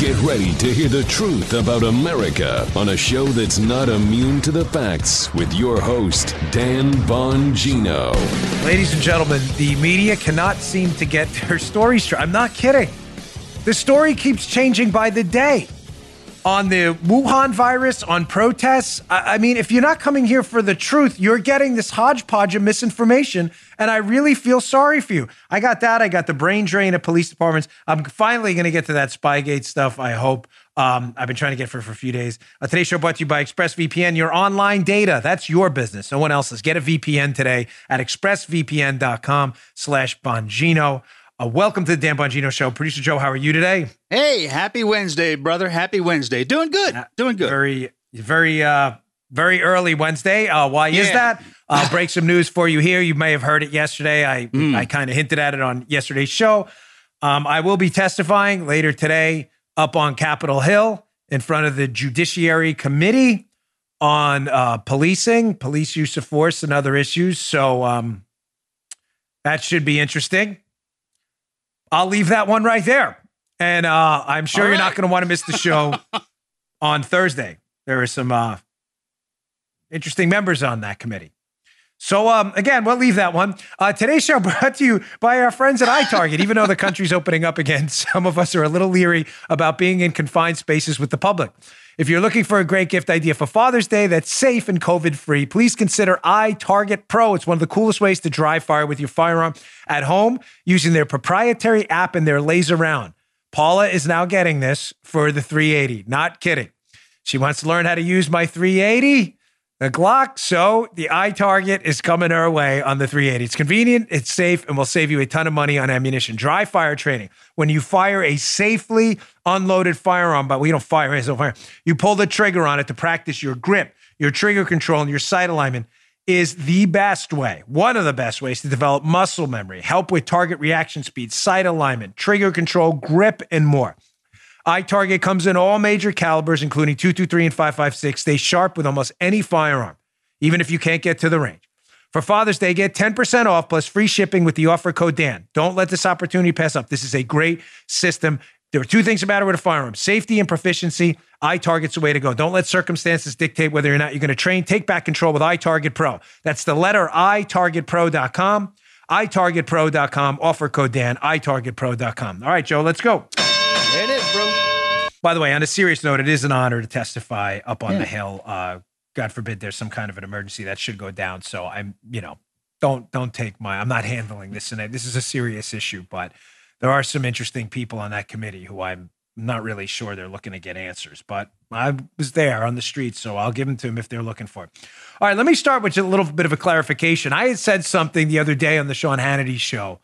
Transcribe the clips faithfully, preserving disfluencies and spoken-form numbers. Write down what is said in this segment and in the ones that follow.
Get ready to hear the truth about America on a show that's not immune to the facts with your host, Dan Bongino. Ladies and gentlemen, the media cannot seem to get their stories straight. I'm not kidding. The story keeps changing by the day. On the Wuhan virus, on protests. I, I mean, if you're not coming here for the truth, you're getting this hodgepodge of misinformation, and I really feel sorry for you. I got that. I got the brain drain of police departments. I'm finally going to get to that Spygate stuff, I hope. Um, I've been trying to get for for a few days. Uh, today's show brought to you by ExpressVPN, your online data. That's your business. No one else's. Get a V P N today at expressvpn.com slash Bongino. Uh, welcome to the Dan Bongino Show. Producer Joe, how are you today? Hey, happy Wednesday, brother. Happy Wednesday. Doing good. Doing good. Very, very, uh, very early Wednesday. Uh, why yeah. is that? I'll break some news for you here. You may have heard it yesterday. I, mm. I kind of hinted at it on yesterday's show. Um, I will be testifying later today up on Capitol Hill in front of the Judiciary Committee on uh, policing, police use of force, and other issues. So um, that should be interesting. I'll leave that one right there. And uh, I'm sure All you're right. not going to want to miss the show on Thursday. There are some uh, interesting members on that committee. So, um, again, we'll leave that one. Uh, today's show brought to you by our friends at iTarget. Even though the country's opening up again, some of us are a little leery about being in confined spaces with the public. If you're looking for a great gift idea for Father's Day that's safe and COVID-free, please consider iTarget Pro. It's one of the coolest ways to dry fire with your firearm at home using their proprietary app and their laser round. Paula is now getting this for the three eighty. Not kidding. She wants to learn how to use my three eighty, the Glock. So the iTarget is coming her way on the three eighty. It's convenient, it's safe, and will save you a ton of money on ammunition. Dry fire training. When you fire a safely unloaded firearm, but we don't fire, it's no fire. You pull the trigger on it to practice your grip, your trigger control, and your sight alignment is the best way, one of the best ways to develop muscle memory, help with target reaction speed, sight alignment, trigger control, grip, and more. iTarget comes in all major calibers, including two twenty-three and five five six. Stay sharp with almost any firearm, even if you can't get to the range. For Father's Day, get ten percent off plus free shipping with the offer code Dan. Don't let this opportunity pass up. This is a great system. There are two things that matter with a firearm: safety and proficiency. iTarget's the way to go. Don't let circumstances dictate whether or not you're going to train. Take back control with iTarget Pro. That's the letter i target pro dot com. i target pro dot com. Offer code Dan. i target pro dot com. All right, Joe, let's go. There it is, bro. By the way, on a serious note, it is an honor to testify up on yeah. the Hill. Uh, God forbid there's some kind of an emergency that should go down. So I'm, you know, don't don't take my, I'm not handling this tonight. This is a serious issue, but there are some interesting people on that committee who I'm not really sure they're looking to get answers. But I was there on the street, so I'll give them to them if they're looking for it. All right, let me start with a little bit of a clarification. I had said something the other day on the Sean Hannity show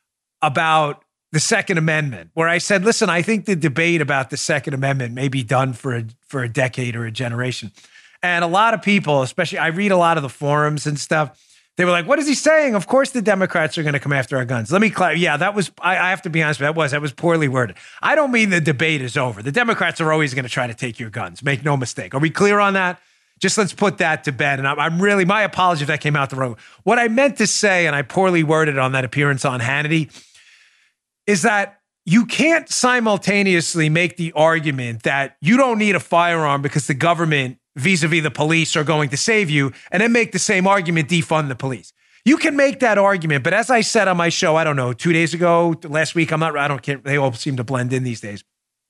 about the Second Amendment, where I said, listen, I think the debate about the Second Amendment may be done for a, for a decade or a generation. And a lot of people, especially I read a lot of the forums and stuff, they were like, what is he saying? Of course the Democrats are going to come after our guns. Let me clarify. Yeah, that was, I, I have to be honest with you, that was, that was poorly worded. I don't mean the debate is over. The Democrats are always going to try to take your guns. Make no mistake. Are we clear on that? Just let's put that to bed. And I'm, I'm really, my apology if that came out the wrong way. What I meant to say, and I poorly worded on that appearance on Hannity, is that you can't simultaneously make the argument that you don't need a firearm because the government vis-a-vis the police are going to save you, and then make the same argument, defund the police. You can make that argument, but as I said on my show, I don't know, two days ago, last week, I'm not, I don't care, they all seem to blend in these days.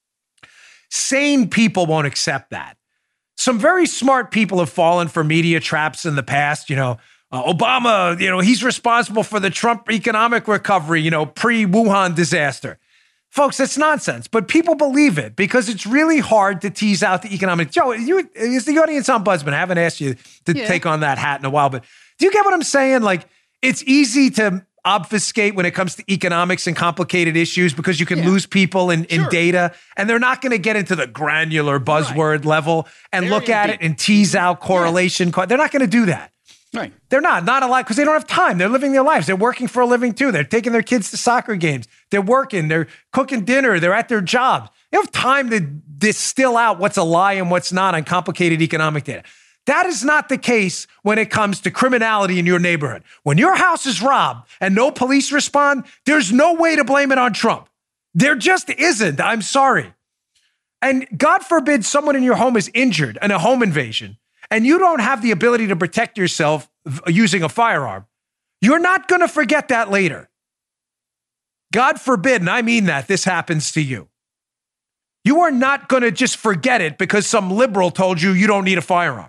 Sane people won't accept that. Some very smart people have fallen for media traps in the past, you know, uh, Obama, you know, he's responsible for the Trump economic recovery, you know, pre-Wuhan disaster. Folks, that's nonsense, but people believe it because it's really hard to tease out the economic. Joe, you is the audience ombudsman. I haven't asked you to yeah. take on that hat in a while, but do you get what I'm saying? Like, it's easy to obfuscate when it comes to economics and complicated issues because you can yeah. lose people in, in sure. data, and they're not going to get into the granular buzzword right. level and Very look at deep. it and tease out correlation. Yeah. They're not going to do that. Right. They're not, not a lot because they don't have time. They're living their lives. They're working for a living too. They're taking their kids to soccer games. They're working. They're cooking dinner. They're at their jobs. They don't have time to distill out what's a lie and what's not on complicated economic data. That is not the case when it comes to criminality in your neighborhood. When your house is robbed and no police respond, there's no way to blame it on Trump. There just isn't. I'm sorry. And God forbid someone in your home is injured in a home invasion, and you don't have the ability to protect yourself using a firearm. You're not going to forget that later. God forbid, and I mean that, this happens to you. You are not going to just forget it because some liberal told you you don't need a firearm.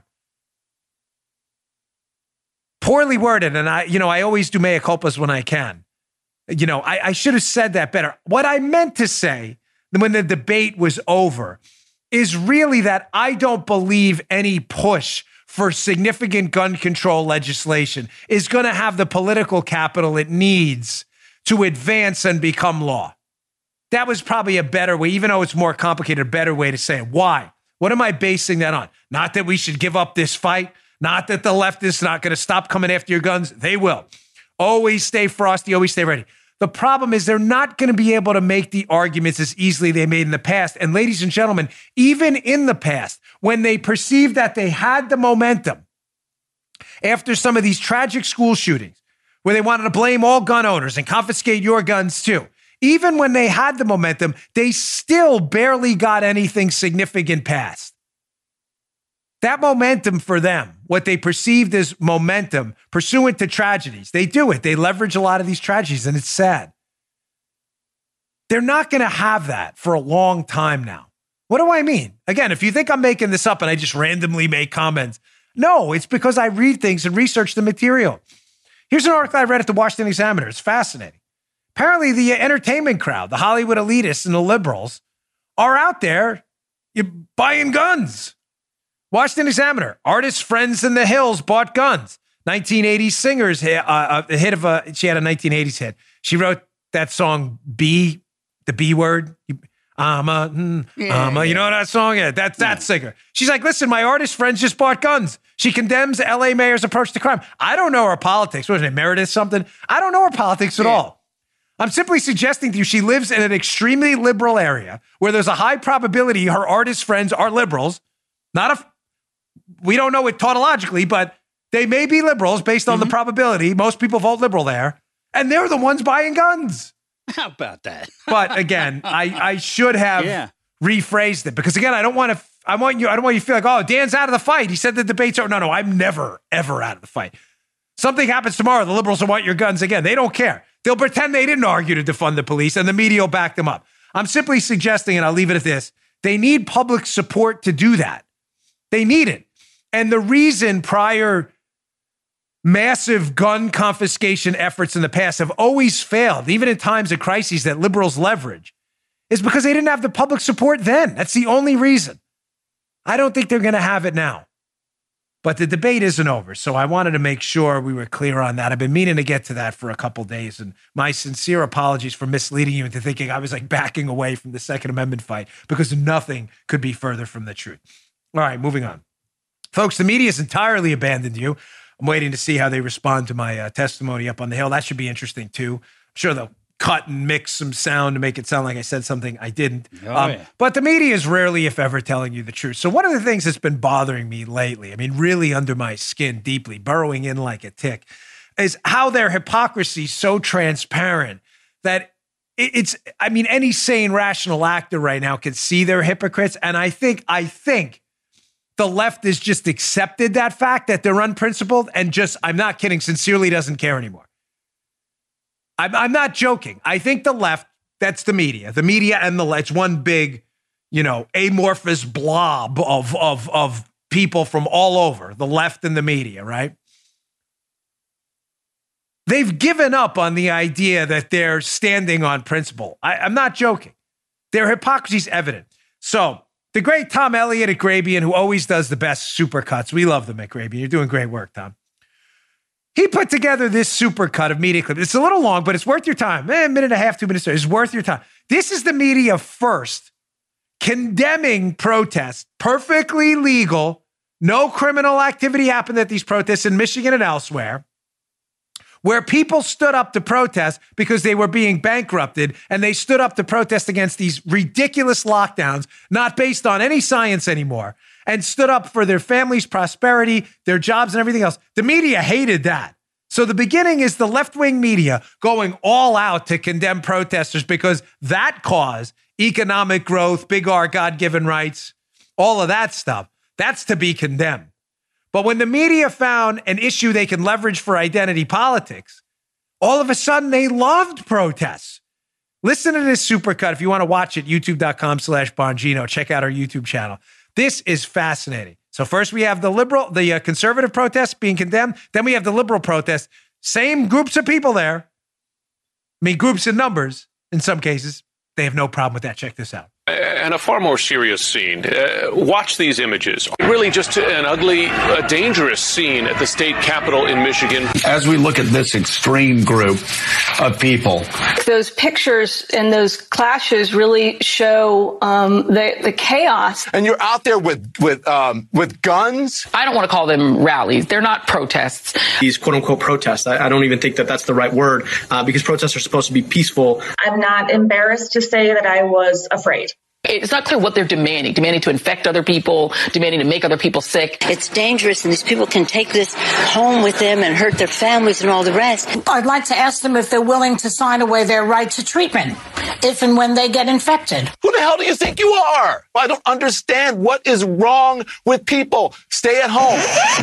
Poorly worded, and I, you know, I always do mea culpas when I can. You know, I, I should have said that better. What I meant to say when the debate was over is really that I don't believe any push for significant gun control legislation is going to have the political capital it needs to advance and become law. That was probably a better way, even though it's more complicated, a better way to say it. Why? What am I basing that on? Not that we should give up this fight. Not that the left is not going to stop coming after your guns. They will. Always stay frosty. Always stay ready. The problem is they're not going to be able to make the arguments as easily they made in the past. And ladies and gentlemen, even in the past, when they perceived that they had the momentum after some of these tragic school shootings, where they wanted to blame all gun owners and confiscate your guns too, even when they had the momentum, they still barely got anything significant passed. That momentum for them, what they perceived as momentum pursuant to tragedies, they do it. They leverage a lot of these tragedies, and it's sad. They're not going to have that for a long time now. What do I mean? Again, if you think I'm making this up and I just randomly make comments, no, it's because I read things and research the material. Here's an article I read at the Washington Examiner. It's fascinating. Apparently, the entertainment crowd, the Hollywood elitists and the liberals, are out there buying guns. Washington Examiner, artist friends in the hills bought guns. nineteen eighties singers hit, uh, a hit of a, she had a nineteen eighties hit. She wrote that song, B, the B word. I'm a, mm, yeah, I'm a, yeah. you know that song? Yeah, that's that yeah. singer. She's like, listen, my artist friends just bought guns. She condemns L A mayor's approach to crime. I don't know her politics. What is it, Meredith something? I don't know her politics at yeah. all. I'm simply suggesting to you she lives in an extremely liberal area where there's a high probability her artist friends are liberals. Not a, we don't know it tautologically, but they may be liberals based on mm-hmm. the probability. Most people vote liberal there, and they're the ones buying guns. How about that? But again, I, I should have yeah. rephrased it because again, I don't want to, I want you, I don't want you to feel like, oh, Dan's out of the fight. He said the debate's over. No, no, I'm never, ever out of the fight. Something happens tomorrow. The liberals will want your guns again. They don't care. They'll pretend they didn't argue to defund the police and the media will back them up. I'm simply suggesting, and I'll leave it at this, they need public support to do that. They need it. And the reason prior massive gun confiscation efforts in the past have always failed, even in times of crises that liberals leverage, is because they didn't have the public support then. That's the only reason. I don't think they're going to have it now. But the debate isn't over, so I wanted to make sure we were clear on that. I've been meaning to get to that for a couple days, and my sincere apologies for misleading you into thinking I was like backing away from the Second Amendment fight, because nothing could be further from the truth. All right, moving on. Folks, the media has entirely abandoned you. I'm waiting to see how they respond to my uh, testimony up on the Hill. That should be interesting, too. I'm sure they'll cut and mix some sound to make it sound like I said something I didn't. Oh, um, yeah. But the media is rarely, if ever, telling you the truth. So one of the things that's been bothering me lately, I mean, really under my skin deeply, burrowing in like a tick, is how their hypocrisy is so transparent that it's, I mean, any sane, rational actor right now can see they're hypocrites. And I think, I think the left has just accepted that fact that they're unprincipled and just, I'm not kidding, sincerely doesn't care anymore. I'm, I'm not joking. I think the left, that's the media, the media and the left, it's one big, you know, amorphous blob of, of, of people from all over, the left and the media, right? They've given up on the idea that they're standing on principle. I, I'm not joking. Their hypocrisy is evident. So the great Tom Elliott at Grabien, who always does the best supercuts. We love them at Grabien. You're doing great work, Tom. He put together this supercut of media clip. It's a little long, but it's worth your time. Eh, a minute and a half, two minutes. It's worth your time. This is the media first condemning protests, perfectly legal. No criminal activity happened at these protests in Michigan and elsewhere, where people stood up to protest because they were being bankrupted, and they stood up to protest against these ridiculous lockdowns, not based on any science anymore, and stood up for their families' prosperity, their jobs, and everything else. The media hated that. So the beginning is the left-wing media going all out to condemn protesters because that caused economic growth, big R, God-given rights, all of that stuff. That's to be condemned. But when the media found an issue they can leverage for identity politics, all of a sudden they loved protests. Listen to this supercut. If you want to watch it, youtube.com slash Bongino. Check out our YouTube channel. This is fascinating. So first we have the liberal, the uh, conservative protests being condemned. Then we have the liberal protests. Same groups of people there. I mean, groups in numbers in some cases. They have no problem with that. Check this out. And a far more serious scene. Uh, watch these images. Really just an ugly, uh, dangerous scene at the state capitol in Michigan. As we look at this extreme group of people. Those pictures and those clashes really show um, the, the chaos. And you're out there with with um, with guns? I don't want to call them rallies. They're not protests. These quote-unquote protests, I, I don't even think that that's the right word uh, because protests are supposed to be peaceful. I'm not embarrassed to say that I was afraid. It's not clear what they're demanding, demanding to infect other people, demanding to make other people sick. It's dangerous, and these people can take this home with them and hurt their families and all the rest. I'd like to ask them if they're willing to sign away their right to treatment if and when they get infected. Who the hell do you think you are? I don't understand what is wrong with people. Stay at home.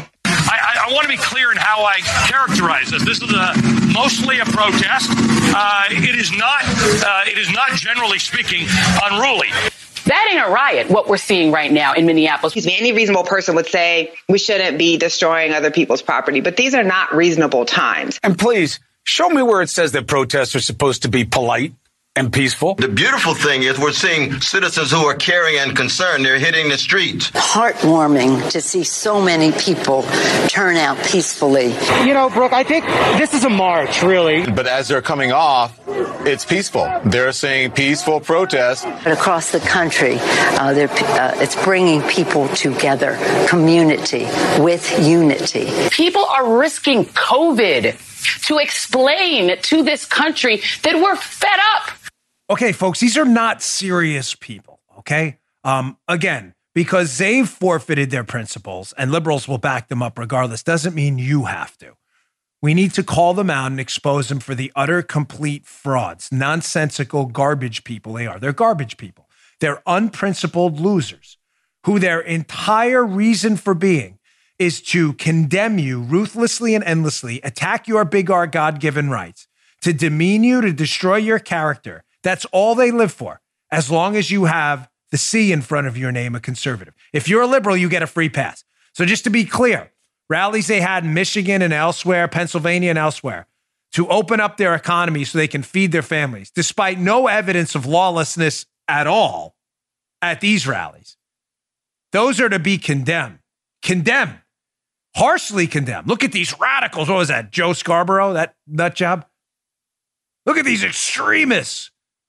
I, I want to be clear in how I characterize this. This is a, mostly a protest. Uh, it is not. Uh, it is not, generally speaking, unruly. That ain't a riot, what we're seeing right now in Minneapolis. Excuse me, any reasonable person would say we shouldn't be destroying other people's property, but these are not reasonable times. And please, show me where it says that protests are supposed to be polite and peaceful. The beautiful thing is we're seeing citizens who are caring and concerned. They're hitting the streets. Heartwarming to see so many people turn out peacefully. You know, Brooke, I think this is a march, really. But as they're coming off, it's peaceful. They're saying peaceful protest. But across the country, uh, they're, uh, it's bringing people together, community with unity. People are risking COVID to explain to this country that we're fed up. Okay, folks, these are not serious people, okay? Um, again, because they've forfeited their principles and liberals will back them up regardless, doesn't mean you have to. We need to call them out and expose them for the utter, complete frauds, nonsensical garbage people they are. They're garbage people. They're unprincipled losers who their entire reason for being is to condemn you ruthlessly and endlessly, attack your big R God-given rights, to demean you, to destroy your character. That's all they live for, as long as you have the C in front of your name, a conservative. If you're a liberal, you get a free pass. So just to be clear, rallies they had in Michigan and elsewhere, Pennsylvania and elsewhere, to open up their economy so they can feed their families, despite no evidence of lawlessness at all at these rallies. Those are to be condemned. Condemned. Harshly condemned. Look at these radicals. What was that? Joe Scarborough, that nut job? Look at these extremists.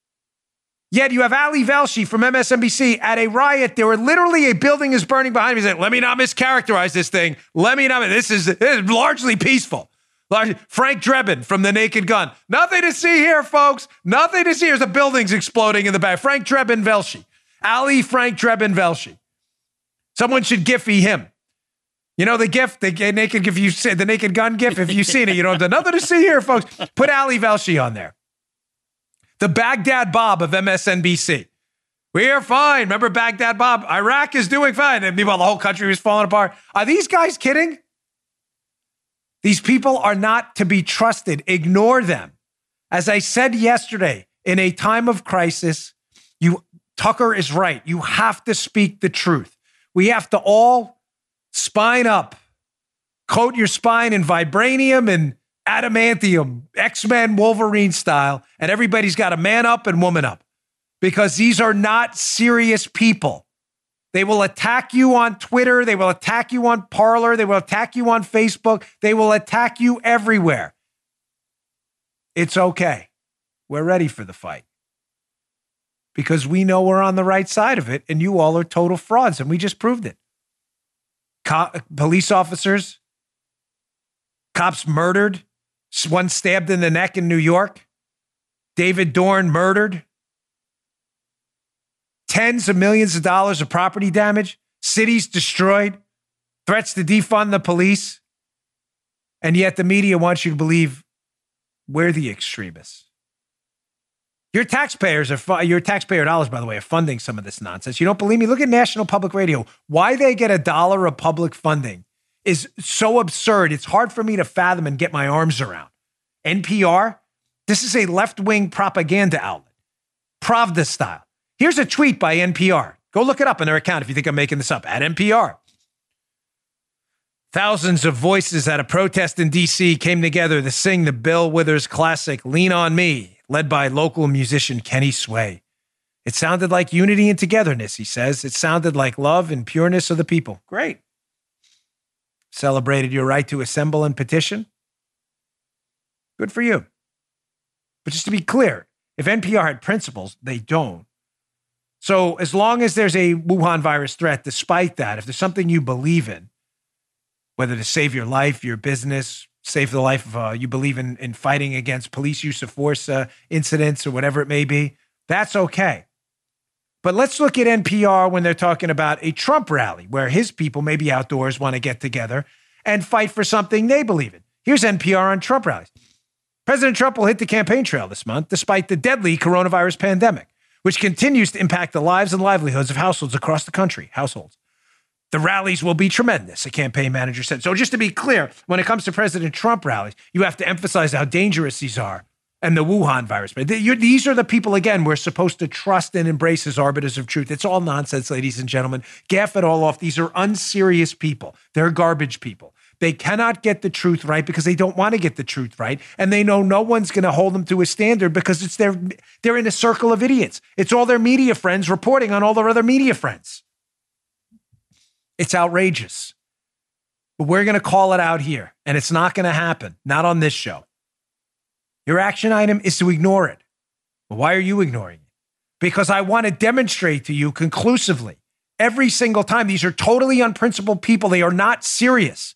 Yet you have Ali Velshi from M S N B C at a riot. There were literally a building is burning behind me. He's like, let me not mischaracterize this thing. Let me not. This is, this is largely peaceful. Largely, Frank Drebin from The Naked Gun. Nothing to see here, folks. Nothing to see. There's a building's exploding in the back. Frank Drebin Velshi. Ali Frank Drebin Velshi. Someone should Giphy him. You know the GIF, the naked GIF, you said the Naked Gun GIF. If you've seen it, you don't have nothing to see here, folks. Put Ali Velshi on there. The Baghdad Bob of M S N B C. We are fine. Remember Baghdad Bob? Iraq is doing fine. And meanwhile, the whole country was falling apart. Are these guys kidding? These people are not to be trusted. Ignore them. As I said yesterday, in a time of crisis, you Tucker is right. You have to speak the truth. We have to all spine up, coat your spine in vibranium and adamantium, X-Men Wolverine style, and everybody's got to man up and woman up because these are not serious people. They will attack you on Twitter. They will attack you on Parler. They will attack you on Facebook. They will attack you everywhere. It's okay. We're ready for the fight because we know we're on the right side of it and you all are total frauds and we just proved it. Co- police officers, cops murdered, one stabbed in the neck in New York, David Dorn murdered, tens of millions of dollars of property damage, cities destroyed, threats to defund the police. And yet the media wants you to believe we're the extremists. Your taxpayers are fu- your taxpayer dollars, by the way, are funding some of this nonsense. You don't believe me? Look at National Public Radio. Why they get a dollar of public funding is so absurd. It's hard for me to fathom and get my arms around. N P R, this is a left-wing propaganda outlet. Pravda style. Here's a tweet by N P R. Go look it up on their account if you think I'm making this up, at N P R. Thousands of voices at a protest in D C came together to sing the Bill Withers classic, Lean on Me, led by local musician Kenny Sway. It sounded like unity and togetherness, he says. It sounded like love and pureness of the people. Great. Celebrated your right to assemble and petition. Good for you. But just to be clear, if N P R had principles, they don't. So as long as there's a Wuhan virus threat, despite that, if there's something you believe in, whether to save your life, your business, save the life of, uh, you believe in, in fighting against police use of force uh, incidents or whatever it may be, that's okay. But let's look at N P R when they're talking about a Trump rally where his people, maybe outdoors, want to get together and fight for something they believe in. Here's N P R on Trump rallies. President Trump will hit the campaign trail this month despite the deadly coronavirus pandemic, which continues to impact the lives and livelihoods of households across the country. Households. The rallies will be tremendous, a campaign manager said. So just to be clear, when it comes to President Trump rallies, you have to emphasize how dangerous these are and the Wuhan virus. But these are the people, again, we're supposed to trust and embrace as arbiters of truth. It's all nonsense, ladies and gentlemen. Gaff it all off. These are unserious people. They're garbage people. They cannot get the truth right because they don't want to get the truth right. And they know no one's going to hold them to a standard because it's their, they're in a circle of idiots. It's all their media friends reporting on all their other media friends. It's outrageous. But we're going to call it out here. And it's not going to happen. Not on this show. Your action item is to ignore it. But why are you ignoring it? Because I want to demonstrate to you conclusively every single time these are totally unprincipled people. They are not serious.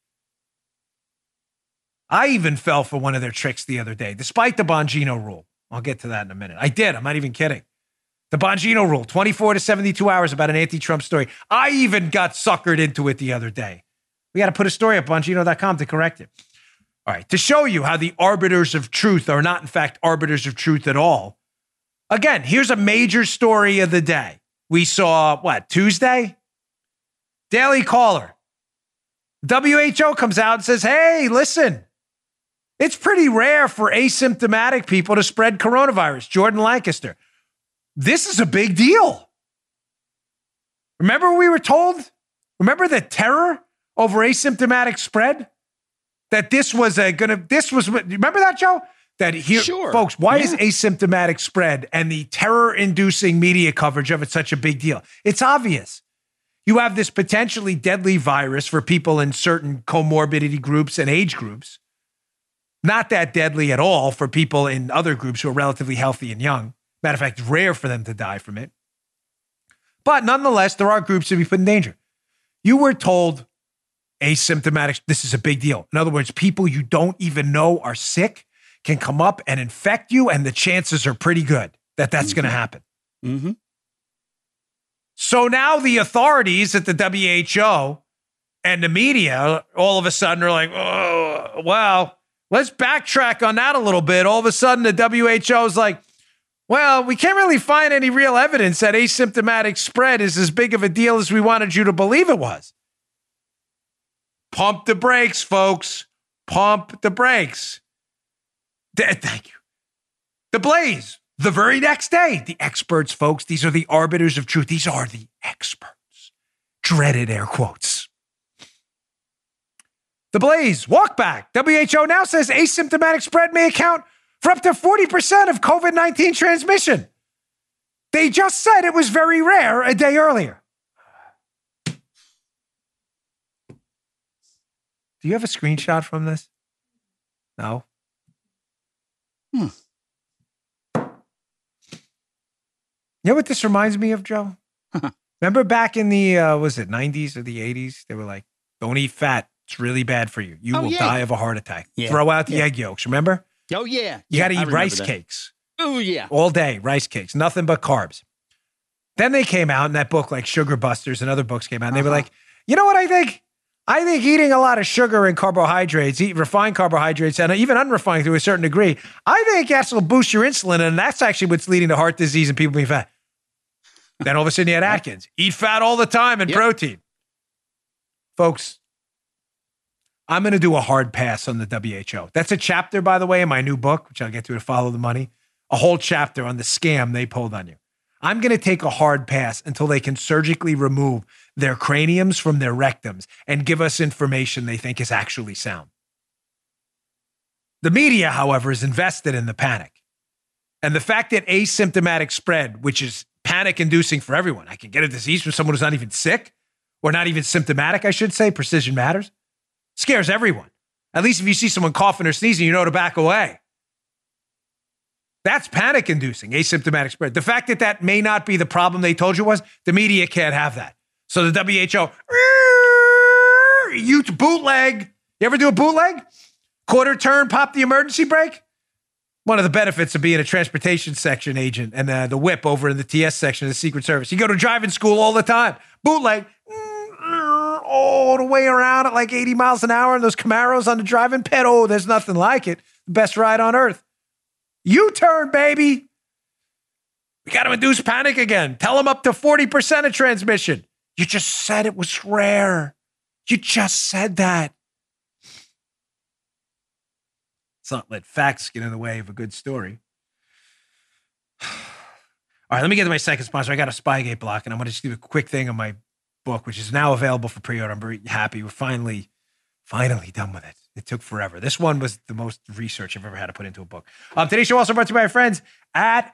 I even fell for one of their tricks the other day, despite the Bongino rule. I'll get to that in a minute. I did. I'm not even kidding. The Bongino rule, twenty-four to seventy-two hours about an anti-Trump story. I even got suckered into it the other day. We got to put a story up Bongino dot com to correct it. All right. To show you how the arbiters of truth are not, in fact, arbiters of truth at all. Again, here's a major story of the day. We saw, what, Tuesday? Daily Caller. W H O comes out and says, hey, listen. It's pretty rare for asymptomatic people to spread coronavirus. Jordan Lancaster. This is a big deal. Remember what we were told? Remember the terror over asymptomatic spread? That this was a gonna, this was, remember that, Joe? That here, sure. Folks, why yeah. is asymptomatic spread and the terror-inducing media coverage of it such a big deal? It's obvious. You have this potentially deadly virus for people in certain comorbidity groups and age groups. Not that deadly at all for people in other groups who are relatively healthy and young. Matter of fact, it's rare for them to die from it. But nonetheless, there are groups to be put in danger. You were told asymptomatic, this is a big deal. In other words, people you don't even know are sick can come up and infect you, and the chances are pretty good that that's mm-hmm. going to happen. Mm-hmm. So now the authorities at the W H O and the media all of a sudden are like, oh, well, let's backtrack on that a little bit. All of a sudden, the W H O is like, well, we can't really find any real evidence that asymptomatic spread is as big of a deal as we wanted you to believe it was. Pump the brakes, folks. Pump the brakes. Thank you. The Blaze, the very next day, the experts, folks, these are the arbiters of truth. These are the experts. Dreaded air quotes. The Blaze, walk back. W H O now says asymptomatic spread may account for up to forty percent of COVID nineteen transmission. They just said it was very rare a day earlier. Do you have a screenshot from this? No? Hmm. You know what this reminds me of, Joe? Remember back in the, uh, was it nineties or the eighties? They were like, don't eat fat. It's really bad for you. You oh, will yeah. die of a heart attack. Yeah. Throw out the yeah. egg yolks, remember? Oh, yeah. You yeah, got to eat rice that. cakes. Oh, yeah. All day, rice cakes. Nothing but carbs. Then they came out in that book, like Sugar Busters and other books came out, and uh-huh. they were like, you know what I think? I think eating a lot of sugar and carbohydrates, eat refined carbohydrates, and even unrefined to a certain degree, I think that's will boost your insulin, and that's actually what's leading to heart disease and people being fat. Then all of a sudden you had Atkins. Eat fat all the time and yep. protein. Folks, I'm going to do a hard pass on the W H O. That's a chapter, by the way, in my new book, which I'll get to to Follow the Money. A whole chapter on the scam they pulled on you. I'm going to take a hard pass until they can surgically remove their craniums from their rectums and give us information they think is actually sound. The media, however, is invested in the panic. And the fact that asymptomatic spread, which is panic-inducing for everyone, I can get a disease from someone who's not even sick, or not even symptomatic, I should say, precision matters, scares everyone. At least if you see someone coughing or sneezing, you know to back away. That's panic-inducing, asymptomatic spread. The fact that that may not be the problem they told you was, the media can't have that. So the W H O, you bootleg. You ever do a bootleg? Quarter turn, pop the emergency brake? One of the benefits of being a transportation section agent and uh, the whip over in the T S section of the Secret Service. You go to driving school all the time. Bootleg, all the way around at like eighty miles an hour, and those Camaros on the driving pit. Oh, there's nothing like it. The best ride on earth. U-turn, baby. We got to induce panic again. Tell them up to forty percent of transmission. You just said it was rare. You just said that. Let's not let facts get in the way of a good story. All right, let me get to my second sponsor. I got a Spygate block, and I'm going to just do a quick thing on my book, which is now available for pre-order. I'm very happy. We're finally, finally done with it. It took forever. This one was the most research I've ever had to put into a book. Um, today's show also brought to you by our friends at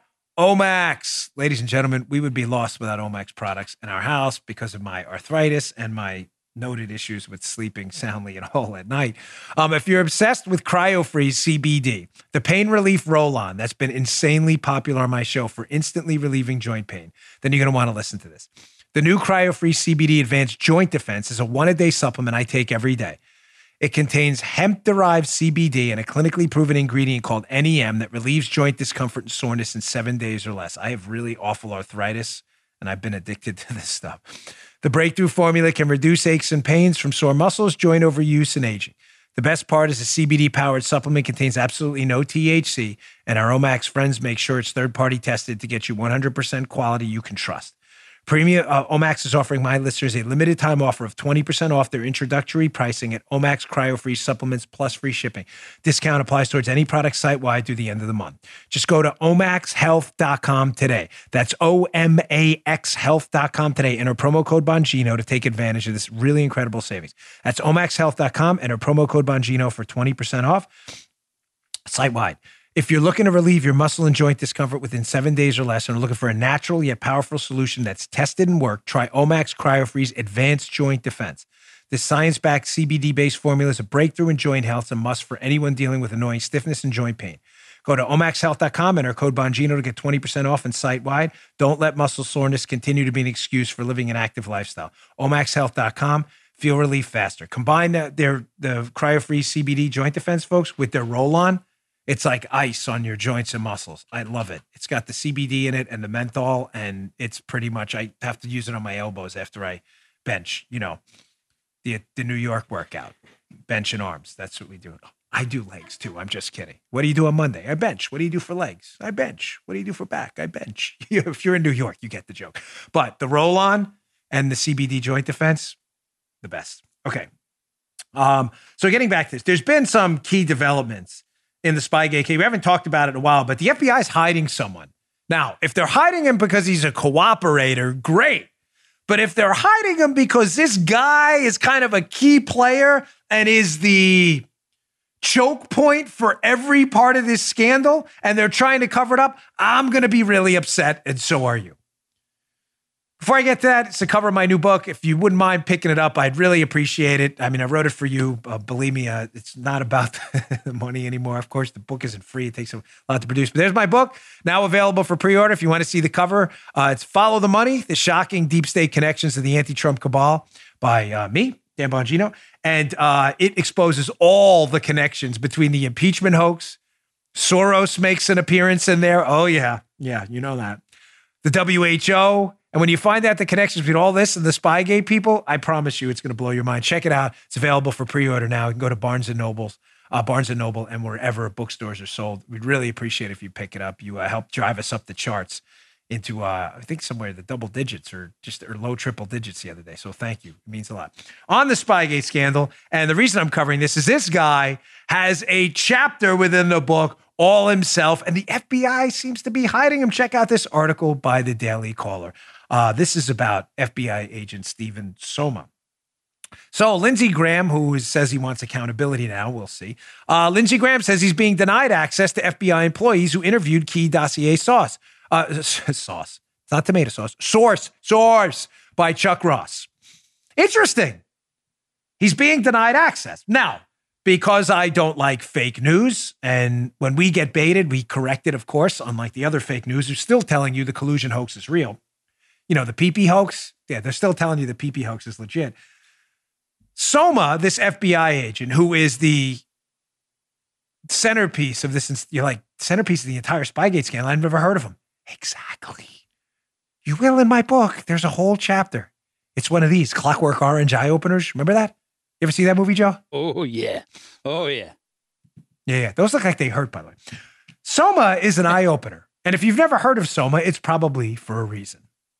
Omax. Ladies and gentlemen, we would be lost without Omax products in our house because of my arthritis and my noted issues with sleeping soundly and whole at night. Um, if you're obsessed with CryoFreeze C B D, the pain relief roll-on that's been insanely popular on my show for instantly relieving joint pain, then you're going to want to listen to this. The new CryoFreeze C B D Advanced Joint Defense is a one-a-day supplement I take every day. It contains hemp-derived C B D and a clinically proven ingredient called N E M that relieves joint discomfort and soreness in seven days or less. I have really awful arthritis, and I've been addicted to this stuff. The breakthrough formula can reduce aches and pains from sore muscles, joint overuse, and aging. The best part is the C B D-powered supplement contains absolutely no T H C, and our Omax friends make sure it's third-party tested to get you one hundred percent quality you can trust. Premium uh, Omax is offering my listeners a limited time offer of twenty percent off their introductory pricing at Omax CryoFreeze supplements plus free shipping. Discount applies towards any product site-wide through the end of the month. Just go to omax health dot com today. That's O M A X health dot com today. Enter promo code Bongino to take advantage of this really incredible savings. That's omax health dot com. Enter promo code Bongino for twenty percent off site-wide. If you're looking to relieve your muscle and joint discomfort within seven days or less and are looking for a natural yet powerful solution that's tested and worked, try Omax CryoFreeze Advanced Joint Defense. This science-backed C B D-based formula is a breakthrough in joint health and a must for anyone dealing with annoying stiffness and joint pain. Go to omax health dot com and enter code Bongino to get twenty percent off and site-wide. Don't let muscle soreness continue to be an excuse for living an active lifestyle. omax health dot com. Feel relief faster. Combine the, their the CryoFreeze C B D Joint Defense, folks, with their roll-on. It's like ice on your joints and muscles. I love it. It's got the C B D in it and the menthol, and it's pretty much, I have to use it on my elbows after I bench, you know, the the New York workout, bench and arms. That's what we do. I do legs too. I'm just kidding. What do you do on Monday? I bench. What do you do for legs? I bench. What do you do for back? I bench. If you're in New York, you get the joke. But the roll-on and the C B D Joint Defense, the best. Okay. Um, so getting back to this, there's been some key developments in the Spygate case. We haven't talked about it in a while, but the F B I is hiding someone. Now, if they're hiding him because he's a cooperator, great. But if they're hiding him because this guy is kind of a key player and is the choke point for every part of this scandal, and they're trying to cover it up, I'm going to be really upset, and so are you. Before I get to that, it's the cover of my new book. If you wouldn't mind picking it up, I'd really appreciate it. I mean, I wrote it for you. Uh, believe me, uh, it's not about the money anymore. Of course, the book isn't free. It takes a lot to produce. But there's my book, now available for pre-order. If you want to see the cover, uh, it's Follow the Money, The Shocking Deep State Connections of the Anti-Trump Cabal by uh, me, Dan Bongino. And uh, it exposes all the connections between the impeachment hoax. Soros makes an appearance in there. Oh, yeah. Yeah, you know that. The W H O And when you find out the connections between all this and the Spygate people, I promise you it's going to blow your mind. Check it out. It's available for pre-order now. You can go to Barnes and Noble's, uh, Barnes and Noble, and wherever bookstores are sold. We'd really appreciate it if you pick it up. You uh, help drive us up the charts into, uh, I think, somewhere the double digits or just or low triple digits the other day. So thank you. It means a lot. On the Spygate scandal, and the reason I'm covering this is this guy has a chapter within the book all himself, and the F B I seems to be hiding him. Check out this article by the Daily Caller. Uh, this is about F B I agent Steven Soma. So Lindsey Graham, who says he wants accountability now, we'll see. Uh, Lindsey Graham says he's being denied access to F B I employees who interviewed key dossier sauce. Uh, sauce. It's not tomato sauce. Source. Source by Chuck Ross. Interesting. He's being denied access. Now, because I don't like fake news, and when we get baited, we correct it, of course, unlike the other fake news who's still telling you the collusion hoax is real. You know, the P P hoax, yeah, they're still telling you the P P hoax is legit. Soma, this F B I agent, who is the centerpiece of this, you're like, centerpiece of the entire Spygate scandal, I've never heard of him. Exactly. You will in my book. There's a whole chapter. It's one of these Clockwork Orange eye openers. Remember that? You ever see that movie, Joe? Oh, yeah. Oh, yeah. Yeah, yeah. Those look like they hurt, by the way. Soma is an eye opener. And if you've never heard of Soma, it's probably for a reason.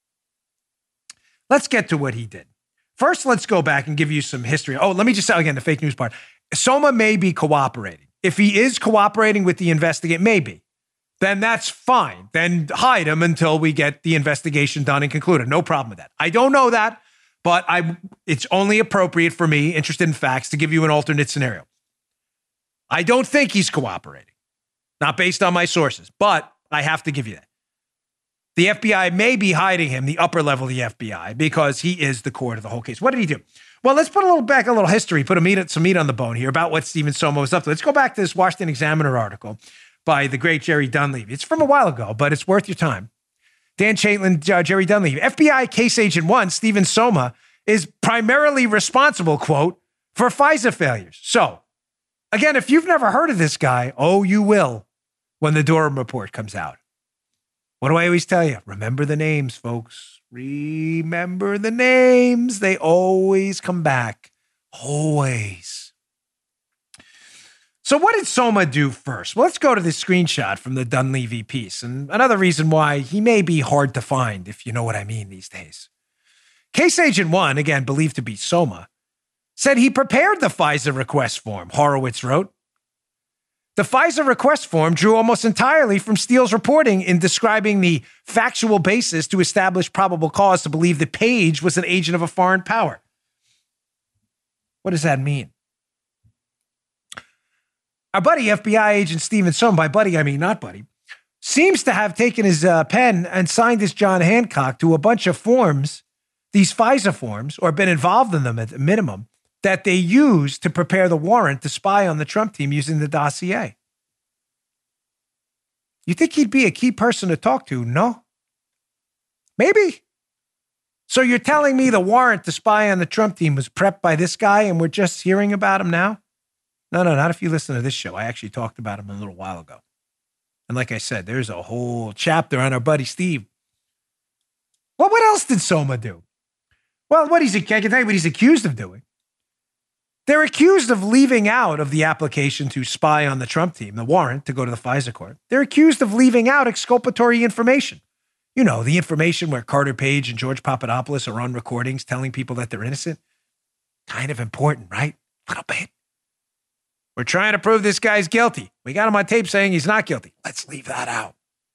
Let's get to what he did. First, let's go back and give you some history. Oh, let me just say again, the fake news part. Soma may be cooperating. If he is cooperating with the investigate, maybe, then that's fine. Then hide him until we get the investigation done and concluded. No problem with that. I don't know that. But I, it's only appropriate for me, interested in facts, to give you an alternate scenario. I don't think he's cooperating, not based on my sources, but I have to give you that. The F B I may be hiding him, the upper level of the F B I, because he is the core of the whole case. What did he do? Well, let's put a little back, a little history, put a meat, some meat on the bone here about what Steven Soma was up to. Let's go back to this Washington Examiner article by the great Jerry Dunleavy. It's from a while ago, but it's worth your time. Dan Chaitlin, uh, Jerry Dunleavy. F B I case agent one, Steven Soma, is primarily responsible, quote, for FISA failures. So, again, if you've never heard of this guy, oh, you will when the Durham report comes out. What do I always tell you? Remember the names, folks. Remember the names. They always come back. Always. So what did Soma do first? Well, let's go to this screenshot from the Dunleavy piece. And another reason why he may be hard to find, if you know what I mean these days. Case Agent one, again, believed to be Soma, said he prepared the FISA request form, Horowitz wrote. The FISA request form drew almost entirely from Steele's reporting in describing the factual basis to establish probable cause to believe that Page was an agent of a foreign power. What does that mean? Our buddy, F B I agent Steven Soma, by buddy, I mean not buddy, seems to have taken his uh, pen and signed as John Hancock to a bunch of forms, these FISA forms, or been involved in them at the minimum, that they used to prepare the warrant to spy on the Trump team using the dossier. You think he'd be a key person to talk to? No. Maybe. So you're telling me the warrant to spy on the Trump team was prepped by this guy and we're just hearing about him now? No, no, not if you listen to this show. I actually talked about him a little while ago. And like I said, there's a whole chapter on our buddy Steve. Well, what else did Soma do? Well, what he's, I can tell you what he's accused of doing. They're accused of leaving out of the application to spy on the Trump team, the warrant to go to the FISA court. They're accused of leaving out exculpatory information. You know, the information where Carter Page and George Papadopoulos are on recordings telling people that they're innocent. Kind of important, right? A little bit. We're trying to prove this guy's guilty. We got him on tape saying he's not guilty. Let's leave that out.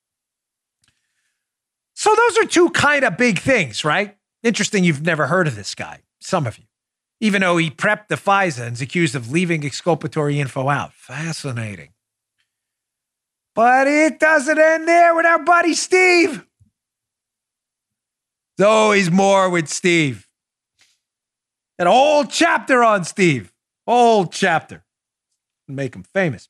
So those are two kind of big things, right? Interesting you've never heard of this guy. Some of you. Even though he prepped the FISA and is accused of leaving exculpatory info out. Fascinating. But it doesn't end there with our buddy Steve. There's always more with Steve. An whole chapter on Steve. Whole chapter. Make him famous.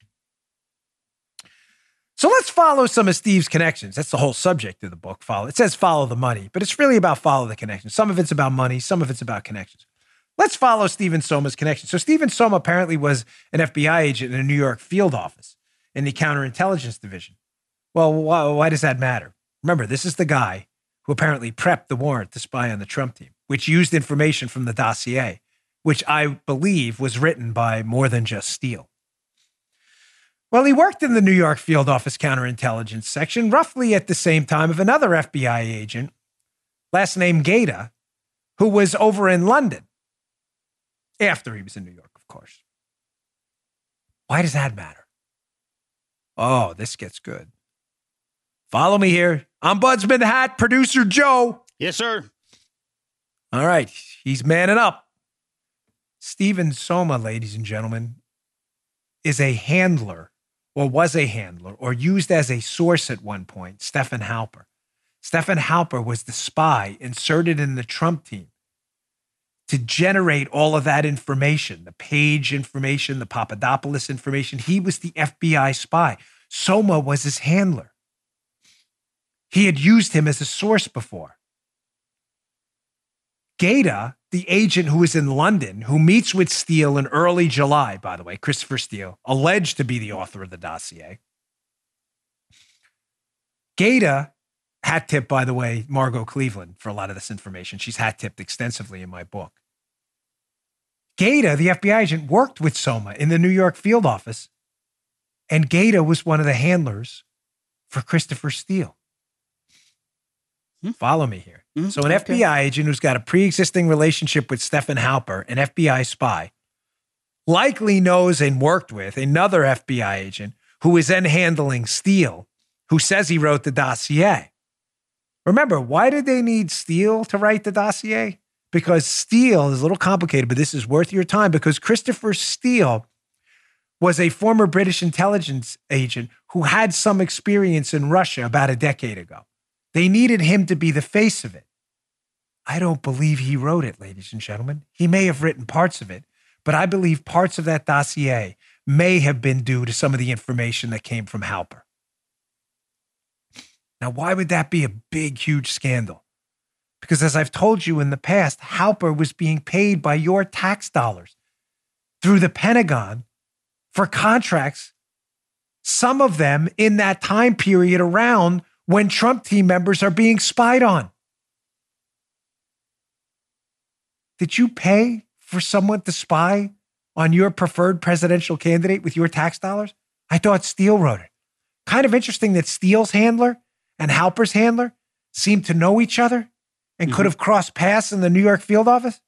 So let's follow some of Steve's connections. That's the whole subject of the book. Follow. It says follow the money, but it's really about follow the connections. Some of it's about money. Some of it's about connections. Let's follow Steven Soma's connection. So Steven Soma apparently was an F B I agent in a New York field office in the counterintelligence division. Well, why, why does that matter? Remember, this is the guy who who apparently prepped the warrant to spy on the Trump team, which used information from the dossier, which I believe was written by more than just Steele. Well, he worked in the New York field office counterintelligence section roughly at the same time of another F B I agent, last name Gaeta, who was over in London after he was in New York, of course. Why does that matter? Oh, this gets good. Follow me here. Ombudsman hat, producer Joe. Yes, sir. All right. He's manning up. Stephen Soma, ladies and gentlemen, is a handler, or was a handler, or used as a source at one point, Stefan Halper. Stefan Halper was the spy inserted in the Trump team to generate all of that information, the Page information, the Papadopoulos information. He was the F B I spy. Soma was his handler. He had used him as a source before. Gaeta, the agent who is in London, who meets with Steele in early July, by the way, Christopher Steele, alleged to be the author of the dossier. Gaeta hat-tipped, by the way, Margot Cleveland for a lot of this information. She's hat-tipped extensively in my book. Gaeta, the F B I agent, worked with Soma in the New York field office, and Gaeta was one of the handlers for Christopher Steele. Hmm. Follow me here. Mm-hmm. So an okay. F B I agent who's got a pre-existing relationship with Stefan Halper, an F B I spy, likely knows and worked with another F B I agent who is then handling Steele, who says he wrote the dossier. Remember, why did they need Steele to write the dossier? Because Steele is a little complicated, but this is worth your time, because Christopher Steele was a former British intelligence agent who had some experience in Russia about a decade ago. They needed him to be the face of it. I don't believe he wrote it, ladies and gentlemen. He may have written parts of it, but I believe parts of that dossier may have been due to some of the information that came from Halper. Now, why would that be a big, huge scandal? Because as I've told you in the past, Halper was being paid by your tax dollars through the Pentagon for contracts, some of them in that time period around when Trump team members are being spied on. Did you pay for someone to spy on your preferred presidential candidate with your tax dollars? I thought Steele wrote it. Kind of interesting that Steele's handler and Halper's handler seemed to know each other and mm-hmm. could have crossed paths in the New York field office.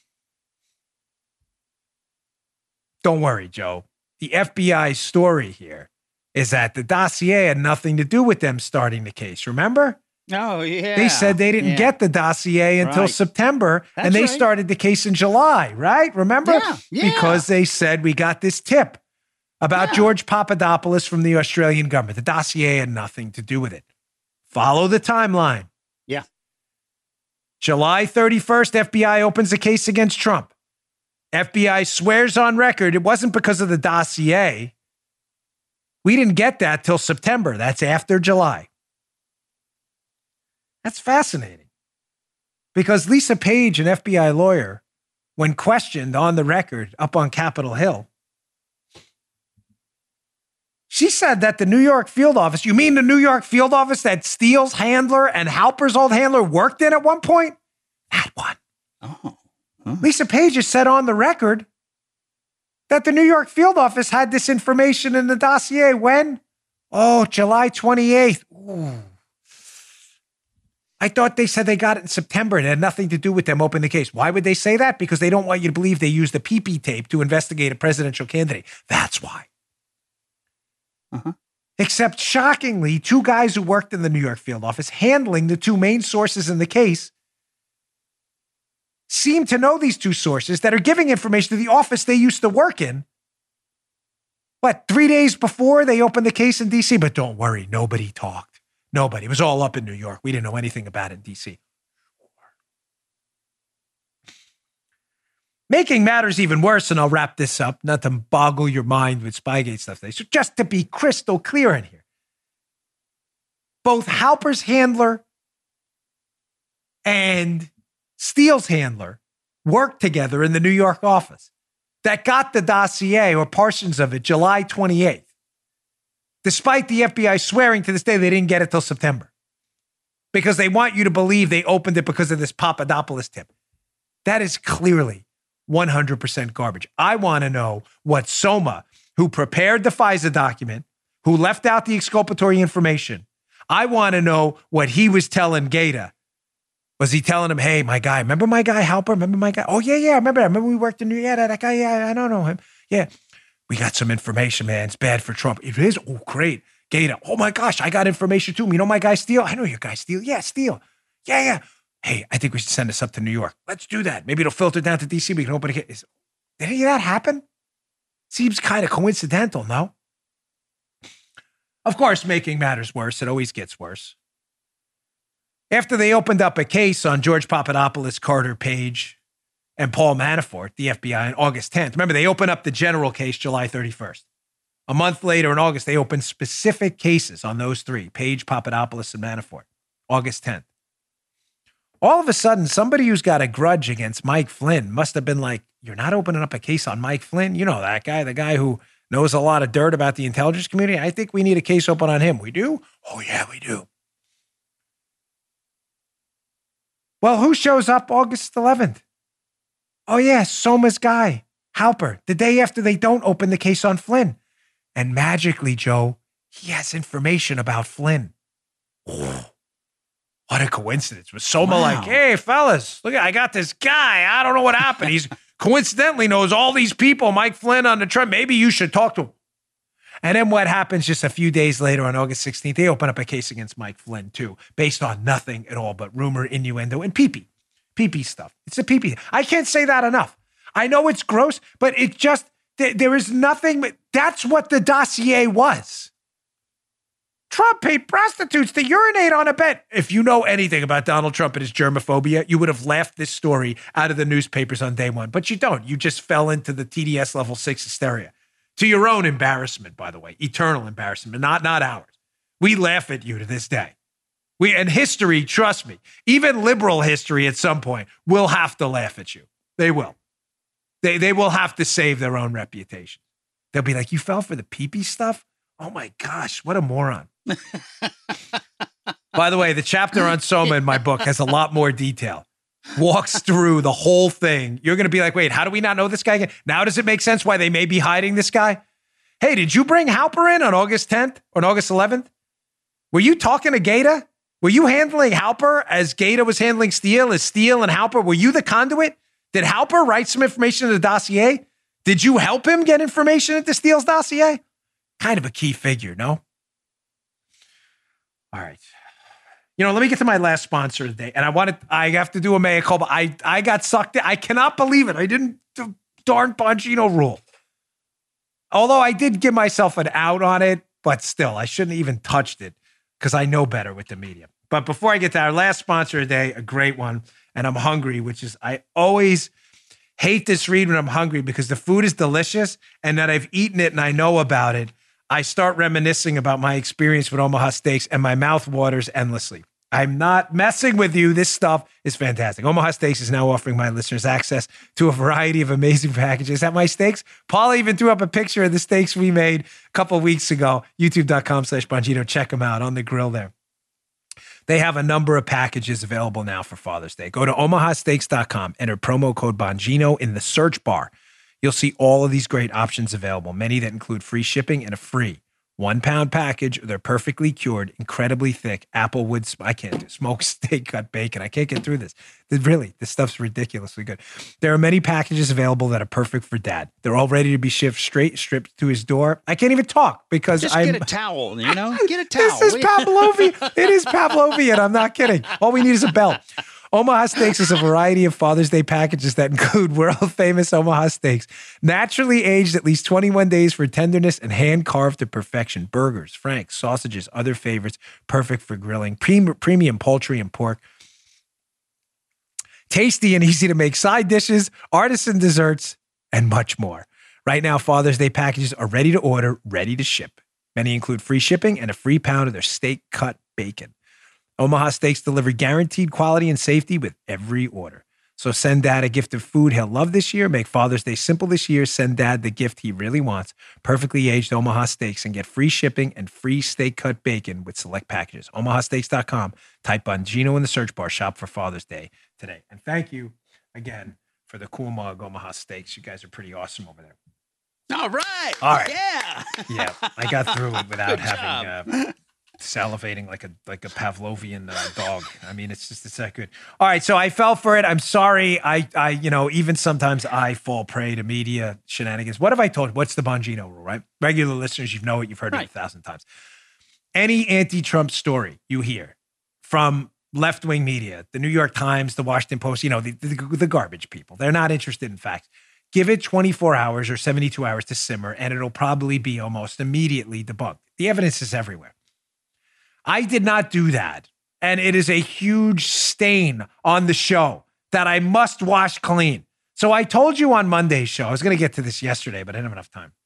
Don't worry, Joe. The F B I story here is that the dossier had nothing to do with them starting the case. Remember? Oh, yeah. They said they didn't yeah. get the dossier until right. September, That's and they right. started the case in July, right? Remember? Yeah. yeah. Because they said we got this tip about yeah. George Papadopoulos from the Australian government. The dossier had nothing to do with it. Follow the timeline. Yeah. July thirty-first, F B I opens a case against Trump. F B I swears on record it wasn't because of the dossier. We didn't get that till September. That's after July. That's fascinating. Because Lisa Page, an F B I lawyer, when questioned on the record up on Capitol Hill, she said that the New York field office, you mean the New York field office that Steele's handler and Halper's old handler worked in at one point? That one. Oh. Huh. Lisa Page has said on the record that the New York field office had this information in the dossier when? Oh, July twenty-eighth. Ooh. I thought they said they got it in September. It had nothing to do with them opening the case. Why would they say that? Because they don't want you to believe they used the P P tape to investigate a presidential candidate. That's why. Uh-huh. Except shockingly, two guys who worked in the New York field office handling the two main sources in the case seem to know these two sources that are giving information to the office they used to work in. What, three days before they opened the case in D C? But don't worry, nobody talked. Nobody. It was all up in New York. We didn't know anything about it in D C. Making matters even worse, and I'll wrap this up, not to boggle your mind with Spygate stuff today. So just to be crystal clear in here, both Halper's handler and Steele's handler worked together in the New York office that got the dossier or portions of it July twenty-eighth, despite the F B I swearing to this day they didn't get it till September. because they want you to believe they opened it because of this Papadopoulos tip. That is clearly one hundred percent garbage. I want to know what Soma, who prepared the FISA document, who left out the exculpatory information, I want to know what he was telling Gaeta. Was he telling him, hey, my guy, remember my guy Halper? Remember my guy? Oh, yeah, yeah, I remember that. Remember we worked in New York? Yeah, that guy, yeah, I don't know him. Yeah, we got some information, man. It's bad for Trump. It is? Oh, great. Gaeta, oh my gosh, I got information too. You know my guy Steele? I know your guy Steele. Yeah, Steele. Yeah, yeah. Hey, I think we should send this up to New York. Let's do that. Maybe it'll filter down to D C. We can open it. Is, did any of that happen? Seems kind of coincidental, no? Of course, making matters worse, it always gets worse. After they opened up a case on George Papadopoulos, Carter Page, and Paul Manafort, the F B I, on August tenth. Remember, they opened up the general case July thirty-first. A month later, in August, they opened specific cases on those three, Page, Papadopoulos, and Manafort, August tenth. All of a sudden, somebody who's got a grudge against Mike Flynn must have been like, you're not opening up a case on Mike Flynn? You know that guy, the guy who knows a lot of dirt about the intelligence community? I think we need a case open on him. We do? Oh, yeah, we do. Well, who shows up August eleventh? Oh, yeah, Soma's guy, Halper, the day after they don't open the case on Flynn. And magically, Joe, he has information about Flynn. Oh, what a coincidence. Was Soma wow. like, hey, fellas, look, I got this guy. I don't know what happened. He's coincidentally knows all these people, Mike Flynn on the Trump. Maybe you should talk to him. And then what happens just a few days later on August sixteenth, they open up a case against Mike Flynn, too, based on nothing at all but rumor, innuendo, and pee-pee. Pee-pee stuff. It's a pee-pee. I can't say that enough. I know it's gross, but it just, th- there is nothing. That's what the dossier was. Trump paid prostitutes to urinate on a bed. If you know anything about Donald Trump and his germophobia, you would have laughed this story out of the newspapers on day one. But you don't. You just fell into the T D S level six hysteria. To your own embarrassment, by the way. Eternal embarrassment, not, not ours. We laugh at you to this day. We and history, trust me, even liberal history at some point will have to laugh at you. They will. They, they will have to save their own reputation. They'll be like, you fell for the pee-pee stuff? Oh my gosh, what a moron. By the way, the chapter on Soma in my book has a lot more detail. Walks through the whole thing. You're going to be like, wait, how do we not know this guy again? Now does it make sense why they may be hiding this guy? Hey, did you bring Halper in on August tenth or on August eleventh? Were you talking to Gaeta? Were you handling Halper as Gaeta was handling Steele, as Steele and Halper? Were you the conduit? Did Halper write some information in the dossier? Did you help him get information into Steele's dossier? Kind of a key figure, no? All right. You know, let me get to my last sponsor today. And I wanted, I have to do a mea culpa. I, I got sucked in. I cannot believe it. I didn't do darn Bongino rule. Although I did give myself an out on it, but still, I shouldn't have even touched it because I know better with the media. But before I get to our last sponsor today, a great one, and I'm hungry, which is, I always hate this read when I'm hungry because the food is delicious and that I've eaten it and I know about it. I start reminiscing about my experience with Omaha Steaks and my mouth waters endlessly. I'm not messing with you. This stuff is fantastic. Omaha Steaks is now offering my listeners access to a variety of amazing packages at my steaks. Paula even threw up a picture of the steaks we made a couple of weeks ago. YouTube.com slash Bongino. Check them out on the grill there. They have a number of packages available now for Father's Day. Go to omaha steaks dot com, enter promo code Bongino in the search bar. You'll see all of these great options available, many that include free shipping and a free one-pound package. They're perfectly cured, incredibly thick, applewood, I can't do smoked steak cut bacon. I can't get through this. Really, this stuff's ridiculously good. There are many packages available that are perfect for dad. They're all ready to be shipped straight, stripped to his door. I can't even talk because Just I'm- get a towel, you know? Get a towel. This is Pavlovian. It is Pavlovian. I'm not kidding. All we need is a belt. Omaha Steaks is a variety of Father's Day packages that include world-famous Omaha Steaks, naturally aged at least twenty-one days for tenderness and hand-carved to perfection. Burgers, franks, sausages, other favorites, perfect for grilling, Pre- premium poultry and pork. Tasty and easy to make side dishes, artisan desserts, and much more. Right now, Father's Day packages are ready to order, ready to ship. Many include free shipping and a free pound of their steak-cut bacon. Omaha Steaks deliver guaranteed quality and safety with every order. So send Dad a gift of food he'll love this year. Make Father's Day simple this year. Send Dad the gift he really wants. Perfectly aged Omaha steaks, and get free shipping and free steak cut bacon with select packages. Omaha Steaks dot com. Type Bongino in the search bar. Shop for Father's Day today. And thank you again for the cool mug, Omaha Steaks. You guys are pretty awesome over there. All right. All right. Yeah. Yeah. I got through it without Good having uh, salivating like a like a Pavlovian uh, dog. I mean, it's just it's that good. All right, so I fell for it. I'm sorry. I I you know even sometimes I fall prey to media shenanigans. What have I told you? What's the Bongino rule? Right, regular listeners, you know it. You've heard right. it a thousand times. Any anti-Trump story you hear from left-wing media, the New York Times, the Washington Post, you know the the, the garbage people. They're not interested in facts. Give it twenty-four hours or seventy-two hours to simmer, and it'll probably be almost immediately debunked. The evidence is everywhere. I did not do that, and it is a huge stain on the show that I must wash clean. So I told you on Monday's show, I was going to get to this yesterday, but I didn't have enough time,